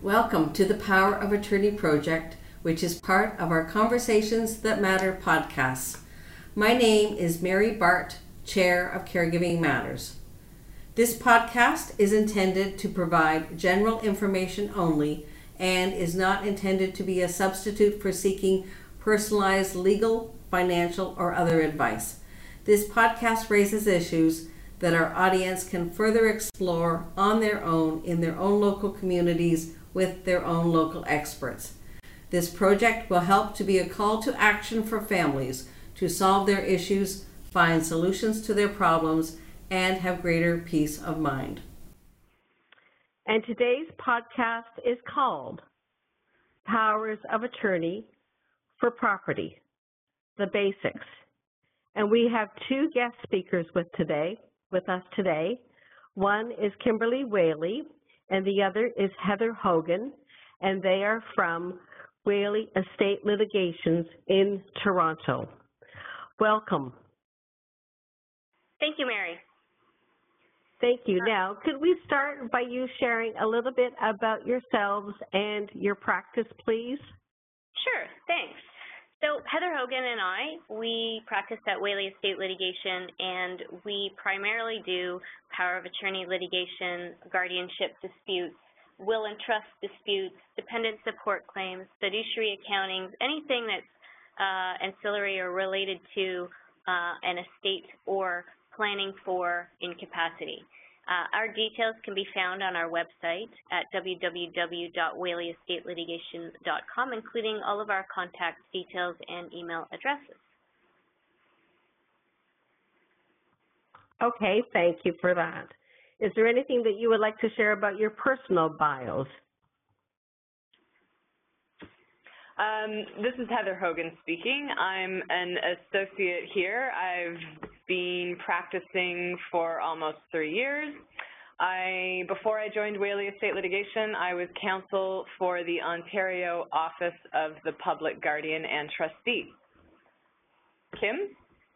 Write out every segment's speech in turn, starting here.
Welcome to the Power of Attorney project, which is part of our Conversations That Matter podcasts. My name is Mary Bart, Chair of Caregiving Matters. This podcast is intended to provide general information only and is not intended to be a substitute for seeking personalized legal, financial, or other advice. This podcast raises issues that our audience can further explore on their own in their own local communities with their own local experts. This project will help to be a call to action for families to solve their issues, find solutions to their problems, and have greater peace of mind. And today's podcast is called Powers of Attorney for Property, the Basics. And we have two guest speakers with us today. One is Kimberly Whaley, and the other is Heather Hogan, and they are from Whaley Estate Litigations in Toronto. Welcome. Thank you, Mary. Thank you. Now, could we start by you sharing a little bit about yourselves and your practice, please? Sure, thanks. So Heather Hogan and I, we practice at Whaley Estate Litigation, and we primarily do power of attorney litigation, guardianship disputes, will and trust disputes, dependent support claims, fiduciary accountings, anything that's ancillary or related to an estate or planning for incapacity. Our details can be found on our website at www.whaleyestate.litigation.com, including all of our contact details and email addresses. Okay, thank you for that. Is there anything that you would like to share about your personal bios? This is Heather Hogan speaking. I'm an associate here. I've been practicing for almost 3 years. Before I joined Whaley Estate Litigation, I was counsel for the Ontario Office of the Public Guardian and Trustee. Kim?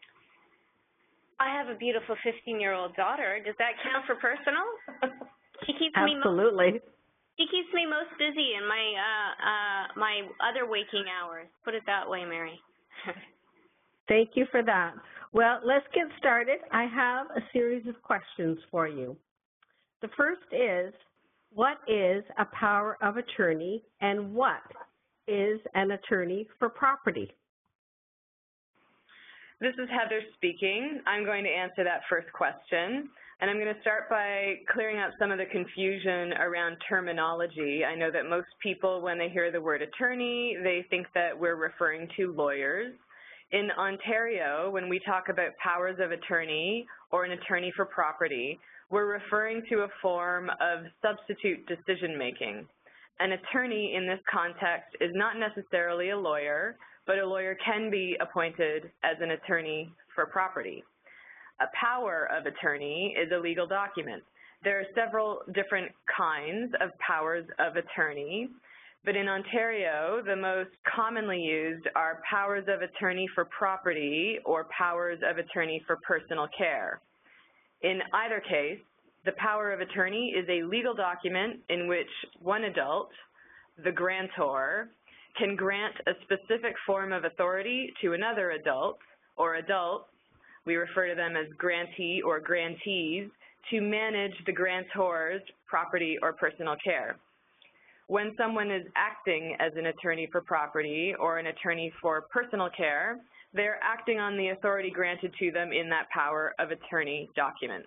I have a beautiful 15-year-old daughter. Does that count for personal? She keeps Absolutely. She keeps me most busy in my other waking hours. Put it that way, Mary. Thank you for that. Well, let's get started. I have a series of questions for you. The first is, what is a power of attorney, and what is an attorney for property? This is Heather speaking. I'm going to answer that first question. And I'm going to start by clearing up some of the confusion around terminology. I know that most people, when they hear the word attorney, they think that we're referring to lawyers. In Ontario, when we talk about powers of attorney or an attorney for property, we're referring to a form of substitute decision-making. An attorney in this context is not necessarily a lawyer, but a lawyer can be appointed as an attorney for property. A power of attorney is a legal document. There are several different kinds of powers of attorney, but in Ontario, the most commonly used are powers of attorney for property or powers of attorney for personal care. In either case, the power of attorney is a legal document in which one adult, the grantor, can grant a specific form of authority to another adult or adults, we refer to them as grantee or grantees, to manage the grantor's property or personal care. When someone is acting as an attorney for property or an attorney for personal care, they're acting on the authority granted to them in that power of attorney document.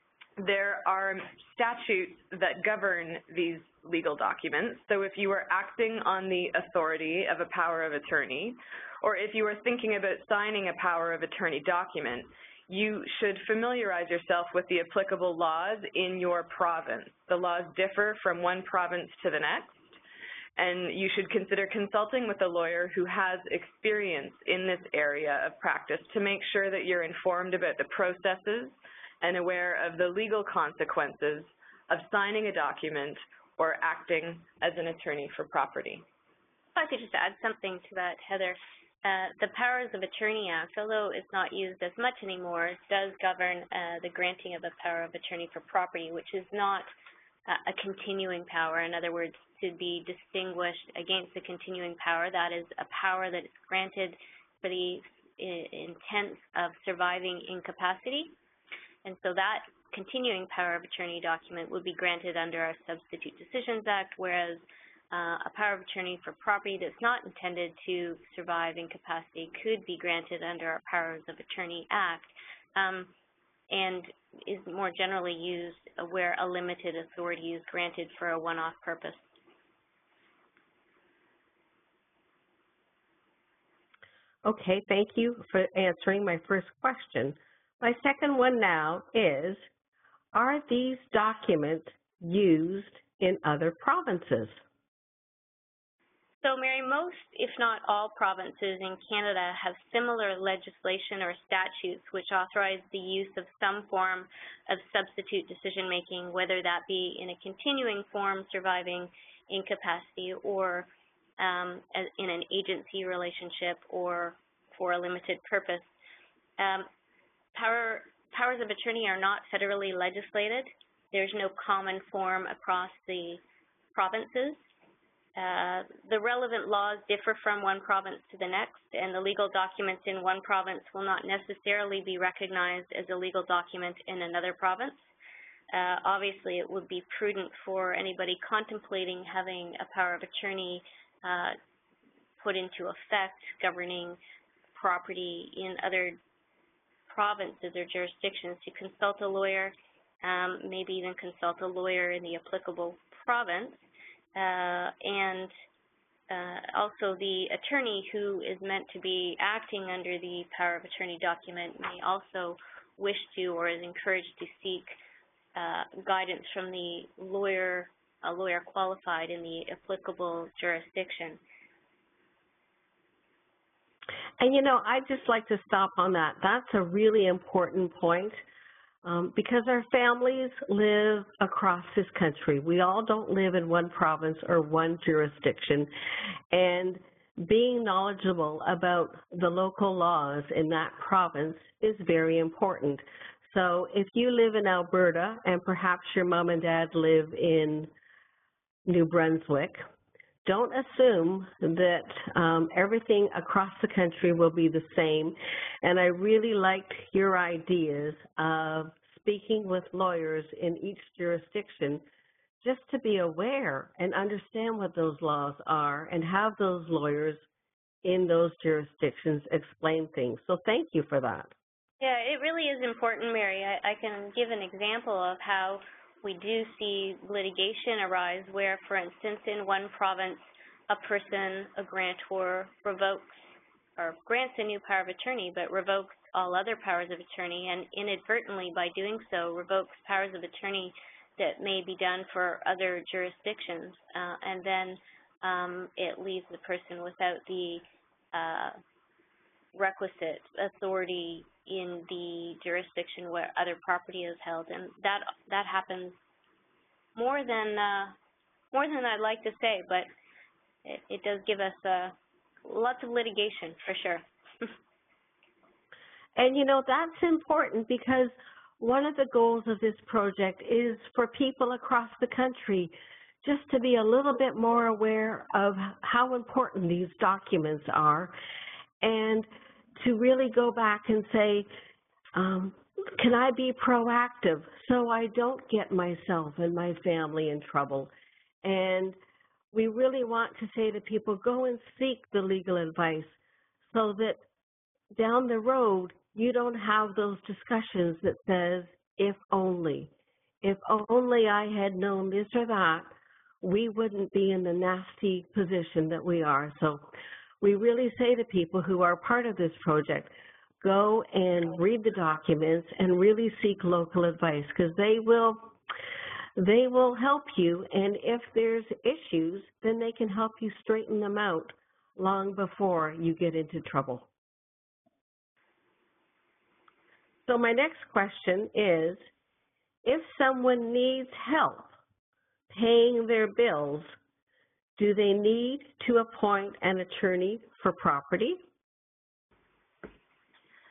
There are statutes that govern these legal documents. So if you are acting on the authority of a power of attorney, or if you are thinking about signing a power of attorney document, you should familiarize yourself with the applicable laws in your province. The laws differ from one province to the next, and you should consider consulting with a lawyer who has experience in this area of practice to make sure that you're informed about the processes and aware of the legal consequences of signing a document or acting as an attorney for property. If I could just add something to that, Heather. The Powers of Attorney Act, although it's not used as much anymore, does govern the granting of a power of attorney for property, which is not a continuing power. In other words, to be distinguished against the continuing power, that is a power that is granted for the intent of surviving incapacity. And so that continuing power of attorney document would be granted under our Substitute Decisions Act, whereas a power of attorney for property that's not intended to survive incapacity could be granted under our Powers of Attorney Act, and is more generally used where a limited authority is granted for a one-off purpose. Okay, thank you for answering my first question. My second one now is, are these documents used in other provinces? So, Mary, most, if not all, provinces in Canada have similar legislation or statutes which authorize the use of some form of substitute decision-making, whether that be in a continuing form surviving incapacity or in an agency relationship or for a limited purpose. Powers of attorney are not federally legislated. There's no common form across the provinces. The relevant laws differ from one province to the next, and the legal documents in one province will not necessarily be recognized as a legal document in another province. Obviously, it would be prudent for anybody contemplating having a power of attorney put into effect governing property in other provinces or jurisdictions to consult a lawyer, maybe even consult a lawyer in the applicable province. And also the attorney who is meant to be acting under the power of attorney document may also wish to or is encouraged to seek guidance from a lawyer qualified in the applicable jurisdiction. And, you know, I'd just like to stop on that. That's a really important point. Because our families live across this country. We all don't live in one province or one jurisdiction. And being knowledgeable about the local laws in that province is very important. So if you live in Alberta and perhaps your mom and dad live in New Brunswick, don't assume that everything across the country will be the same. And I really liked your ideas of speaking with lawyers in each jurisdiction just to be aware and understand what those laws are and have those lawyers in those jurisdictions explain things. So thank you for that. Yeah, it really is important, Mary. I can give an example of how we do see litigation arise where, for instance, in one province, a person, a grantor, revokes or grants a new power of attorney but revokes all other powers of attorney, and inadvertently by doing so revokes powers of attorney that may be done for other jurisdictions, and then it leaves the person without the requisite authority in the jurisdiction where other property is held, and that happens more than I'd like to say, but it does give us lots of litigation for sure. And you know, that's important because one of the goals of this project is for people across the country just to be a little bit more aware of how important these documents are and to really go back and say, can I be proactive so I don't get myself and my family in trouble? And we really want to say to people, go and seek the legal advice so that down the road you don't have those discussions that says, if only I had known this or that, we wouldn't be in the nasty position that we are. So we really say to people who are part of this project, go and read the documents and really seek local advice because they will help you, and if there's issues, then they can help you straighten them out long before you get into trouble. So my next question is, if someone needs help paying their bills, do they need to appoint an attorney for property?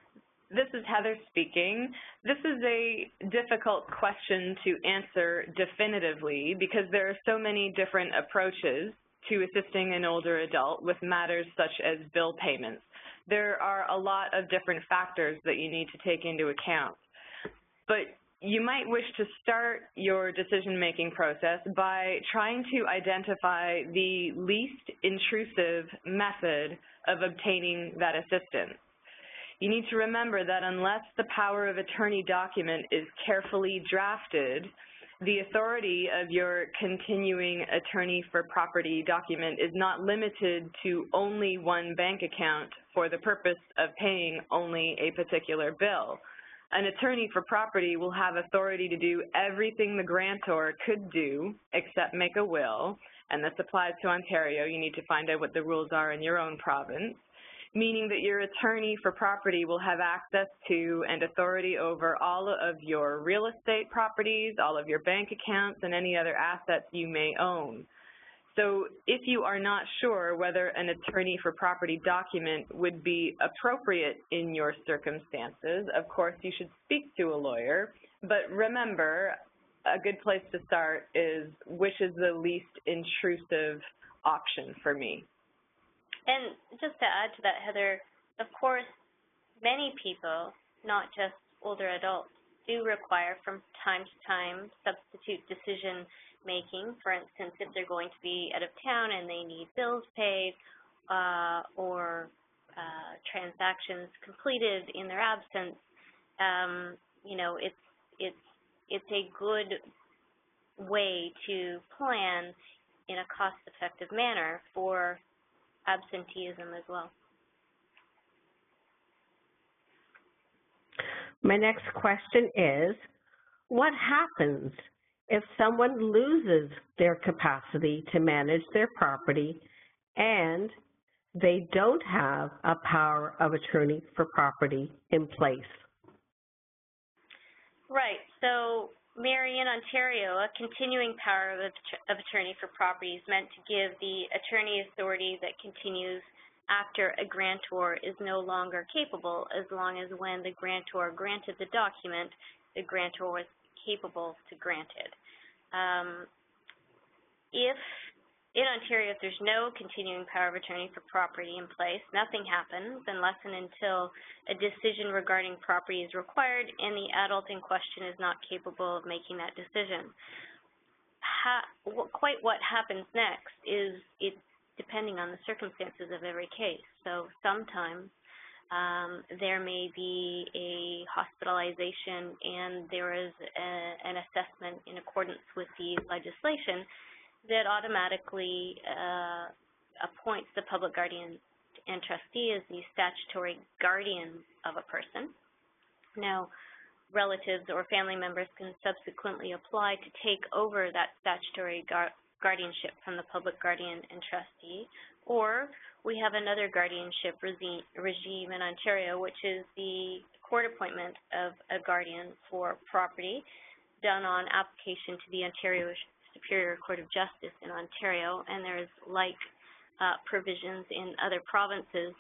this is Heather speaking. This is a difficult question to answer definitively because there are so many different approaches to assisting an older adult with matters such as bill payments. There are a lot of different factors that you need to take into account. But you might wish to start your decision-making process by trying to identify the least intrusive method of obtaining that assistance. You need to remember that unless the power of attorney document is carefully drafted, the authority of your continuing attorney for property document is not limited to only one bank account for the purpose of paying only a particular bill. An attorney for property will have authority to do everything the grantor could do except make a will, and this applies to Ontario. You need to find out what the rules are in your own province, meaning that your attorney for property will have access to and authority over all of your real estate properties, all of your bank accounts, and any other assets you may own. So if you are not sure whether an attorney for property document would be appropriate in your circumstances, of course you should speak to a lawyer, but remember, a good place to start is which is the least intrusive option for me. And just to add to that, Heather, of course, many people, not just older adults, do require from time to time substitute decision making. For instance, if they're going to be out of town and they need bills paid or transactions completed in their absence, you know, it's a good way to plan in a cost-effective manner for absenteeism as well. My next question is, what happens if someone loses their capacity to manage their property and they don't have a power of attorney for property in place? Right. So, Mary, in Ontario, a continuing power of attorney for property is meant to give the attorney authority that continues after a grantor is no longer capable, as long as when the grantor granted the document, the grantor was capable to grant it. If in Ontario, if there's no continuing power of attorney for property in place, nothing happens unless and until a decision regarding property is required and the adult in question is not capable of making that decision. Quite what happens next is depending on the circumstances of every case. So sometimes there may be a hospitalization and there is an assessment in accordance with the legislation that automatically appoints the public guardian and trustee as the statutory guardian of a person. Now, relatives or family members can subsequently apply to take over that statutory guardianship from the public guardian and trustee, or we have another guardianship regime in Ontario, which is the court appointment of a guardian for property done on application to the Ontario Superior Court of Justice in Ontario, and there's like provisions in other provinces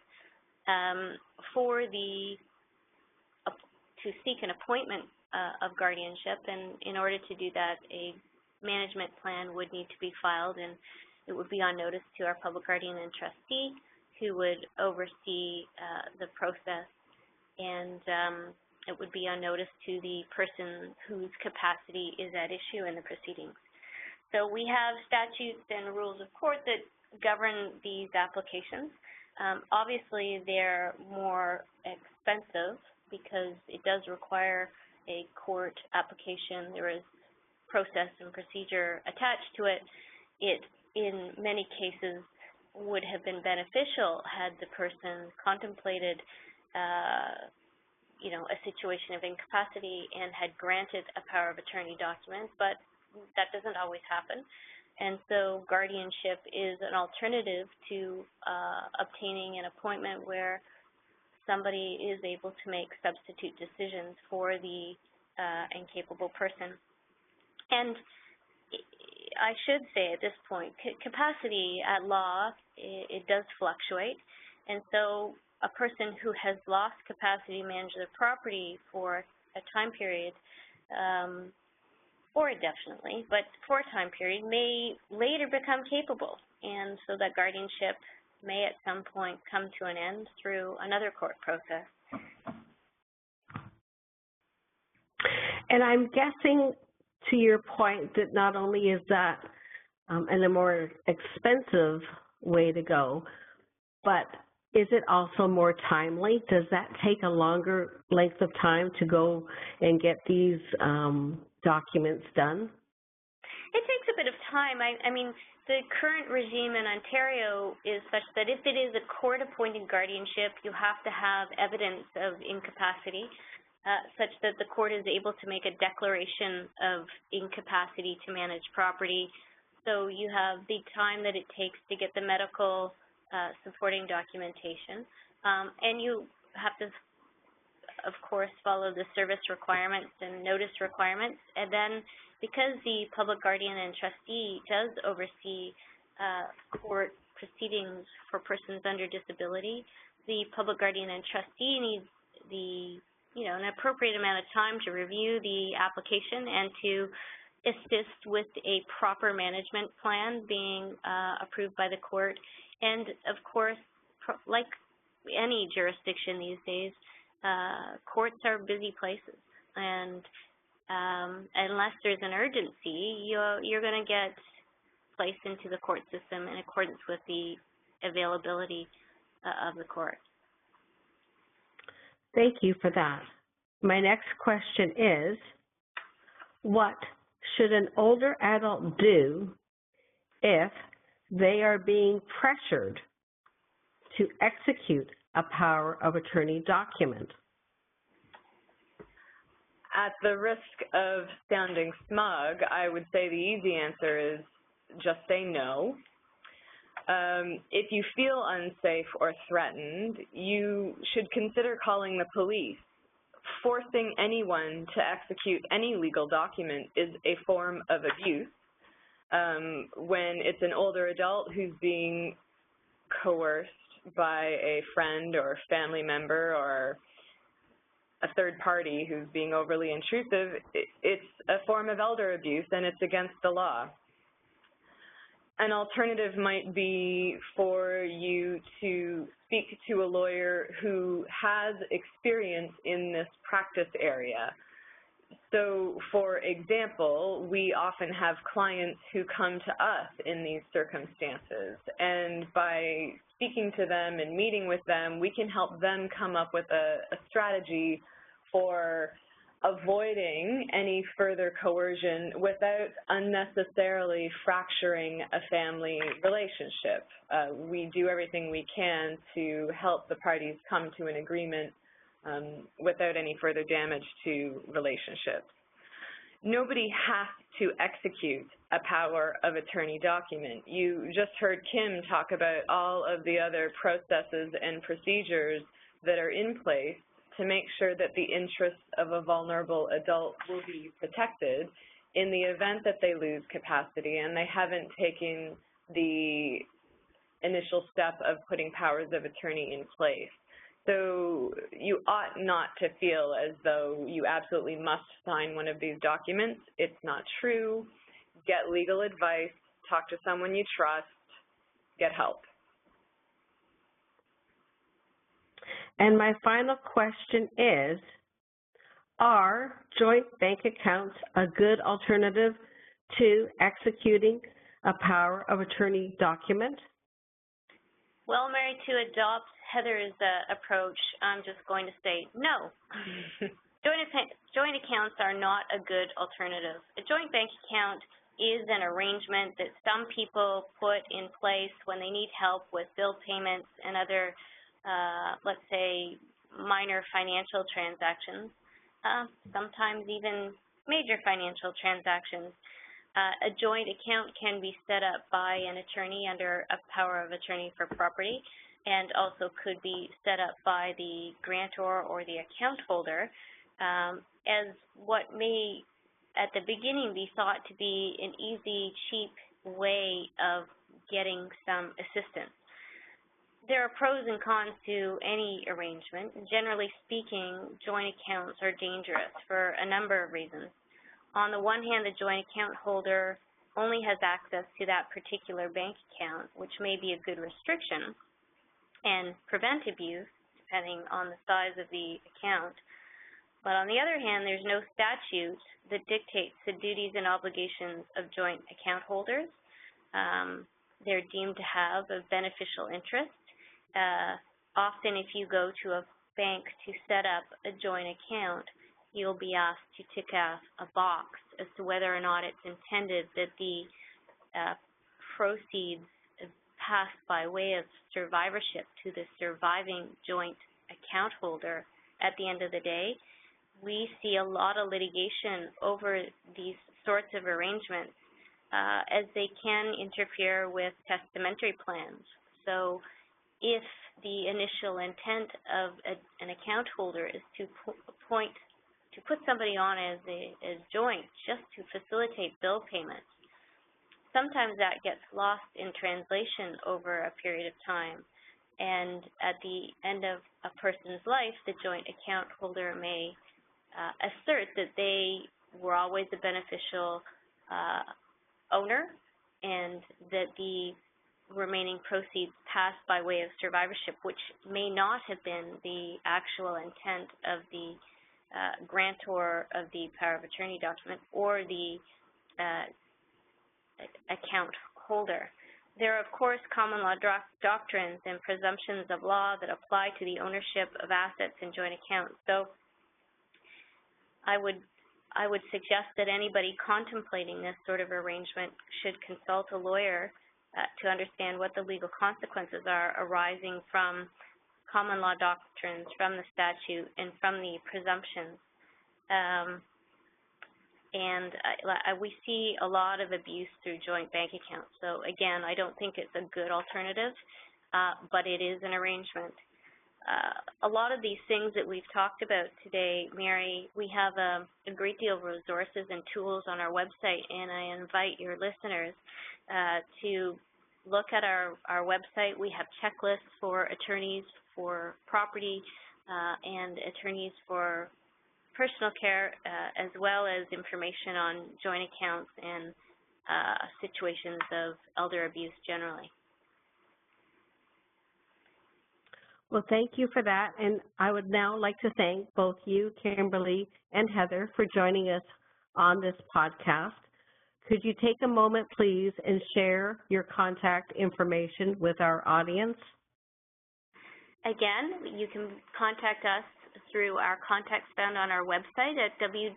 to seek an appointment of guardianship, and in order to do that, a management plan would need to be filed, and it would be on notice to our public guardian and trustee, who would oversee the process, and it would be on notice to the person whose capacity is at issue in the proceedings. So we have statutes and rules of court that govern these applications. Obviously, they're more expensive because it does require a court application. There is process and procedure attached to it. It, in many cases, would have been beneficial had the person contemplated you know, a situation of incapacity and had granted a power of attorney document, but that doesn't always happen. And so guardianship is an alternative to obtaining an appointment where somebody is able to make substitute decisions for the incapable person. And I should say at this point, capacity at law, it does fluctuate. And so a person who has lost capacity to manage their property for a time period, or indefinitely, but for a time period, may later become capable. And so that guardianship may at some point come to an end through another court process. And I'm guessing, to your point, that not only is that and a more expensive way to go, but is it also more timely? Does that take a longer length of time to go and get these documents done? It takes a bit of time. I mean, the current regime in Ontario is such that if it is a court-appointed guardianship, you have to have evidence of incapacity, such that the court is able to make a declaration of incapacity to manage property. So you have the time that it takes to get the medical supporting documentation, and you have to, of course, follow the service requirements and notice requirements. And then, because the public guardian and trustee does oversee court proceedings for persons under disability, the public guardian and trustee needs an appropriate amount of time to review the application and to assist with a proper management plan being approved by the court. And of course, like any jurisdiction these days, courts are busy places, and unless there's an urgency, you're going to get placed into the court system in accordance with the availability of the court. Thank you for that. My next question is, what should an older adult do if they are being pressured to execute a power of attorney document? At the risk of sounding smug, I would say the easy answer is just say no. If you feel unsafe or threatened, you should consider calling the police. Forcing anyone to execute any legal document is a form of abuse. When it's an older adult who's being coerced by a friend or family member or a third party who's being overly intrusive, it's a form of elder abuse and it's against the law. An alternative might be for you to speak to a lawyer who has experience in this practice area. So, for example, we often have clients who come to us in these circumstances, and by speaking to them and meeting with them, we can help them come up with a strategy for avoiding any further coercion without unnecessarily fracturing a family relationship. We do everything we can to help the parties come to an agreement without any further damage to relationships. Nobody has to execute a power of attorney document. You just heard Kim talk about all of the other processes and procedures that are in place to make sure that the interests of a vulnerable adult will be protected in the event that they lose capacity and they haven't taken the initial step of putting powers of attorney in place. So you ought not to feel as though you absolutely must sign one of these documents. It's not true. Get legal advice, talk to someone you trust, get help. And my final question is, are joint bank accounts a good alternative to executing a power of attorney document? Well, Mary, to adopt Heather's approach, I'm just going to say no. Joint accounts are not a good alternative. A joint bank account is an arrangement that some people put in place when they need help with bill payments and other let's say, minor financial transactions, sometimes even major financial transactions. A joint account can be set up by an attorney under a power of attorney for property, and also could be set up by the grantor or the account holder as what may at the beginning be thought to be an easy, cheap way of getting some assistance. there are pros and cons to any arrangement. Generally speaking, joint accounts are dangerous for a number of reasons. On the one hand, the joint account holder only has access to that particular bank account, which may be a good restriction and prevent abuse, depending on the size of the account. But on the other hand, there's no statute that dictates the duties and obligations of joint account holders. They're deemed to have a beneficial interest. Often if you go to a bank to set up a joint account, you'll be asked to tick off a box as to whether or not it's intended that the proceeds pass by way of survivorship to the surviving joint account holder at the end of the day. We see a lot of litigation over these sorts of arrangements as they can interfere with testamentary plans. So if the initial intent of an account holder is to put somebody on as joint just to facilitate bill payments, sometimes that gets lost in translation over a period of time. And at the end of a person's life, the joint account holder may assert that they were always the beneficial owner and that the remaining proceeds passed by way of survivorship, which may not have been the actual intent of the grantor of the power of attorney document or the account holder. There are, of course, common law doctrines and presumptions of law that apply to the ownership of assets in joint accounts. So I would suggest that anybody contemplating this sort of arrangement should consult a lawyer to understand what the legal consequences are arising from common law doctrines, from the statute, and from the presumptions. We see a lot of abuse through joint bank accounts. So again, I don't think it's a good alternative, but it is an arrangement. A lot of these things that we've talked about today, Mary, we have a great deal of resources and tools on our website, and I invite your listeners to look at our website. We have checklists for attorneys for property and attorneys for personal care, as well as information on joint accounts and situations of elder abuse generally. Well, thank you for that, and I would now like to thank both you, Kimberly, and Heather for joining us on this podcast. Could you take a moment, please, and share your contact information with our audience? Again, you can contact us through our contacts found on our website at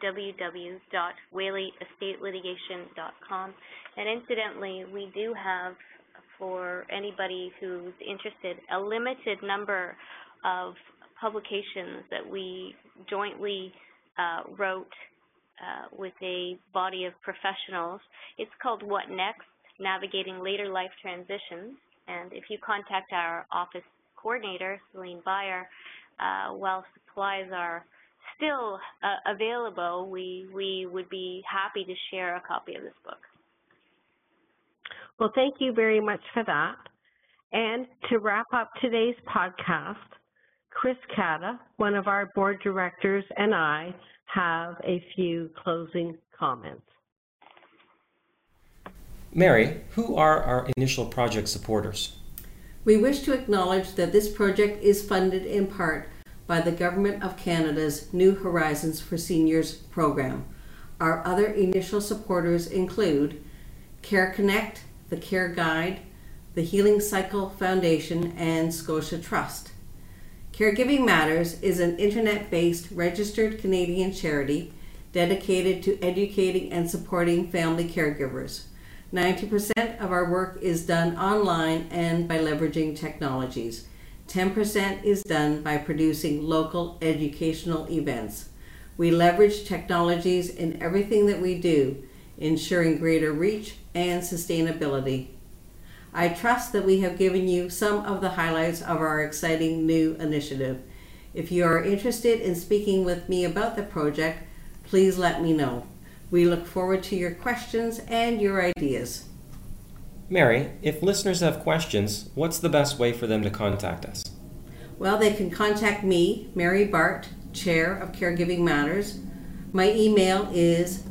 www.whaley.estatelitigation.com. And incidentally, we do have, for anybody who's interested, a limited number of publications that we jointly wrote with a body of professionals. It's called What Next? Navigating Later Life Transitions. And if you contact our office coordinator, Celine Beyer, while supplies are still available, we would be happy to share a copy of this book. Well, thank you very much for that. And to wrap up today's podcast, Chris Cata, one of our board directors, and I have a few closing comments. Mary, who are our initial project supporters? We wish to acknowledge that this project is funded in part by the Government of Canada's New Horizons for Seniors program. Our other initial supporters include Care Connect, the Care Guide, the Healing Cycle Foundation, and Scotia Trust. Caregiving Matters is an internet-based registered Canadian charity dedicated to educating and supporting family caregivers. 90% of our work is done online and by leveraging technologies. 10% is done by producing local educational events. We leverage technologies in everything that we do, ensuring greater reach and sustainability. I trust that we have given you some of the highlights of our exciting new initiative. If you are interested in speaking with me about the project, please let me know. We look forward to your questions and your ideas. Mary, if listeners have questions, what's the best way for them to contact us? Well, they can contact me, Mary Bart, Chair of Caregiving Matters. My email is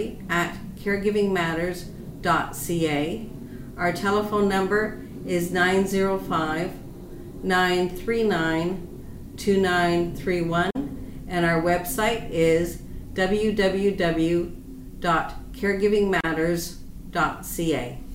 mary@caregivingmatters.ca. Our telephone number is 905-939-2931, and our website is www.caregivingmatters.ca.